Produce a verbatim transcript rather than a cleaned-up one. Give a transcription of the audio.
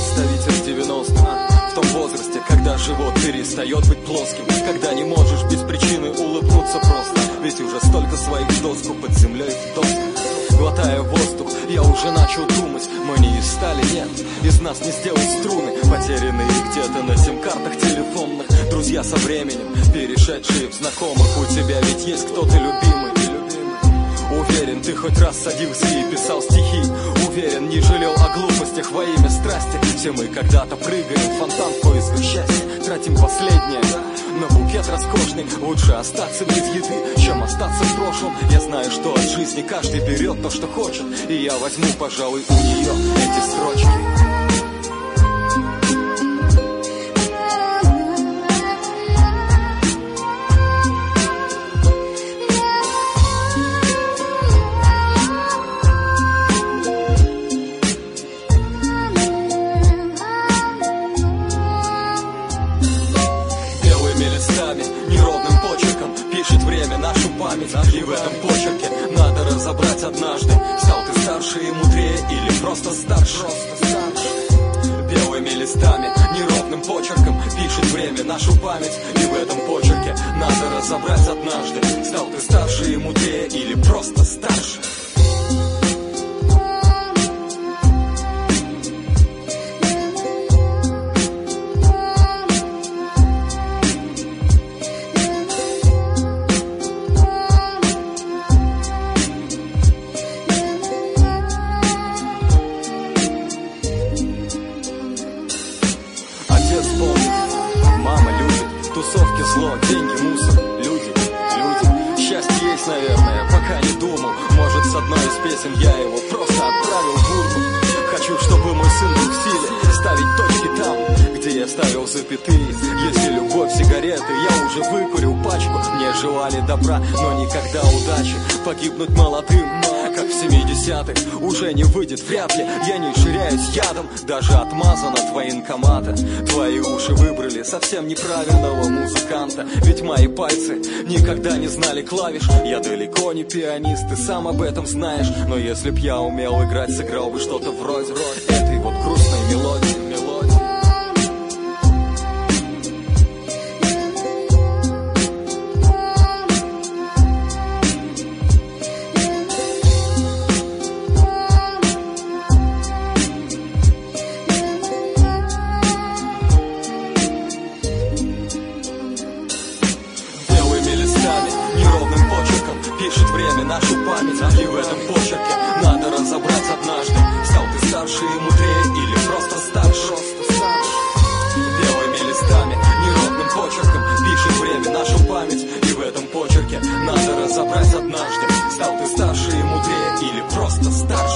представитель девяностых. В том возрасте, когда живот перестает быть плоским, когда не можешь без причины улыбнуться просто, ведь уже столько своих доску под землей в доску. Глотая воздух, я уже начал думать, мы не из стали, нет, из нас не сделать струны, потерянные где-то на сим-картах телефонных. Друзья со временем, перешедшие в знакомых. У тебя ведь есть кто-то любимый. Уверен, ты хоть раз садился и писал стихи. Уверен, не жалел о глупостях во имя страсти. Все мы когда-то прыгаем в фонтан в поисках счастья, тратим последнее на букет роскошный. Лучше остаться без еды, чем остаться в прошлом. Я знаю, что от жизни каждый берет то, что хочет, и я возьму, пожалуй, у нее эти строчки. Неровным почерком пишет время нашу память. И в этом почерке надо разобрать однажды, стал ты старше и мудрее или просто старше. Белыми листами, неровным почерком пишет время нашу память. И в этом почерке надо разобрать однажды, стал ты старше и мудрее или просто старше. Мама любит, тусовки зло, деньги мусор, люди, люди. Счастье есть, наверное, пока не думал. Может, с одной из песен я его просто отправил в урну. Хочу, чтобы мой сын был в силе ставить точки там, где я ставил запятые. Если любовь, сигареты, я уже выкурил пачку. Мне желали добра, но никогда удачи. Погибнуть молодым, как в семидесятых, уже не выйдет вряд ли. Я не ширяюсь ядом, даже отмазан от военкомата. Твои уши выбрали совсем неправильного музыканта. Ведь мои пальцы никогда не знали клавиш. Я далеко не пианист, ты сам об этом знаешь. Но если б я умел играть, сыграл бы что-то вроде этой вот грустной мелодии. Неровным почерком пишет время нашу память. И в этом почерке надо разобрать однажды, стал ты старше и мудрее или просто старше. Белыми листами, неровным почерком пишет время нашу память. И в этом почерке надо разобрать однажды, стал ты старше и мудрее или просто старше.